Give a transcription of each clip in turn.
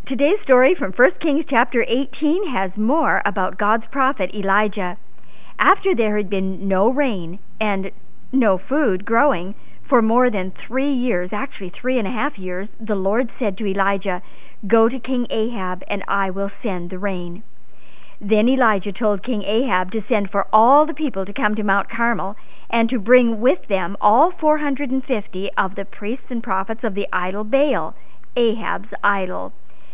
Today's story from 1 Kings chapter 18 has more about God's prophet Elijah. After there had been no rain and no food growing for more than 3 years, actually 3.5 years, the Lord said to Elijah, "Go to King Ahab, and I will send the rain." Then Elijah told King Ahab to send for all the people to come to Mount Carmel and to bring with them all 450 of the priests and prophets of the idol Baal, Ahab's idol.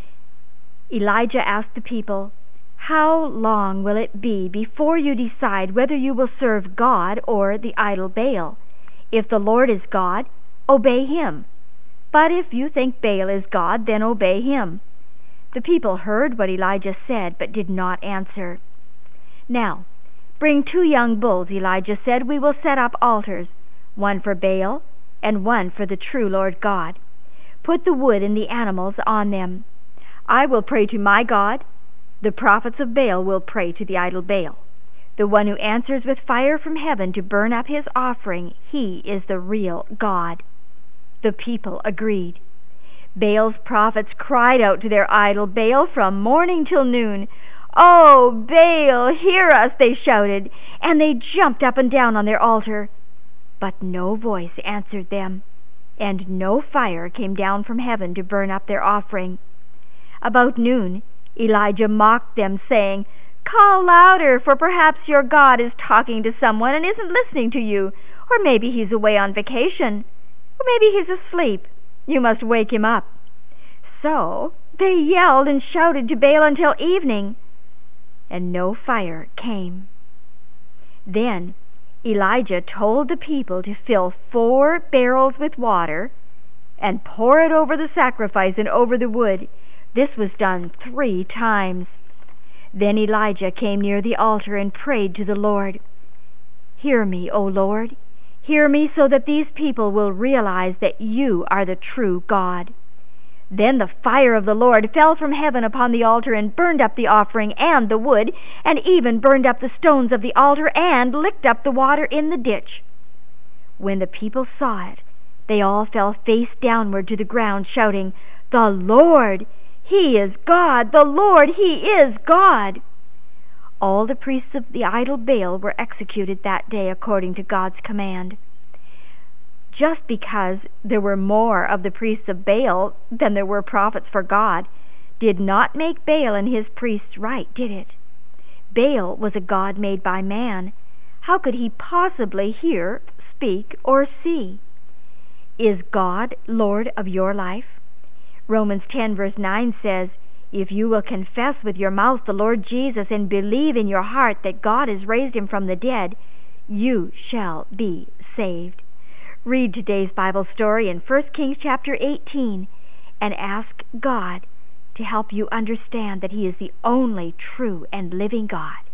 Elijah asked the people, "How long will it be before you decide whether you will serve God or the idol Baal? If the Lord is God, obey him. But if you think Baal is God, then obey him." The people heard what Elijah said, but did not answer. "Now, bring 2 young bulls," Elijah said. "We will set up altars, one for Baal and one for the true Lord God. Put the wood and the animals on them. I will pray to my God. The prophets of Baal will pray to the idol Baal. The one who answers with fire from heaven to burn up his offering, he is the real God." The people agreed. Baal's prophets cried out to their idol Baal from morning till noon. "Oh, Baal, hear us," they shouted, and they jumped up and down on their altar. But no voice answered them, and no fire came down from heaven to burn up their offering. About noon, Elijah mocked them, saying, "Call louder, for perhaps your God is talking to someone and isn't listening to you, or maybe he's away on vacation, or maybe he's asleep. You must wake him up." So they yelled and shouted to Baal until evening, and no fire came. Then Elijah told the people to fill 4 barrels with water and pour it over the sacrifice and over the wood. This was done 3 times. Then Elijah came near the altar and prayed to the Lord. "Hear me, O Lord. Hear me so that these people will realize that you are the true God." Then the fire of the Lord fell from heaven upon the altar and burned up the offering and the wood, and even burned up the stones of the altar and licked up the water in the ditch. When the people saw it, they all fell face downward to the ground, shouting, "The Lord, he is God! The Lord, he is God!" All the priests of the idol Baal were executed that day according to God's command. Just because there were more of the priests of Baal than there were prophets for God did not make Baal and his priests right, did it? Baal was a god made by man. How could he possibly hear, speak, or see? Is God Lord of your life? Romans 10 verse 9 says, "If you will confess with your mouth the Lord Jesus and believe in your heart that God has raised him from the dead, you shall be saved." Read today's Bible story in 1 Kings chapter 18 and ask God to help you understand that he is the only true and living God.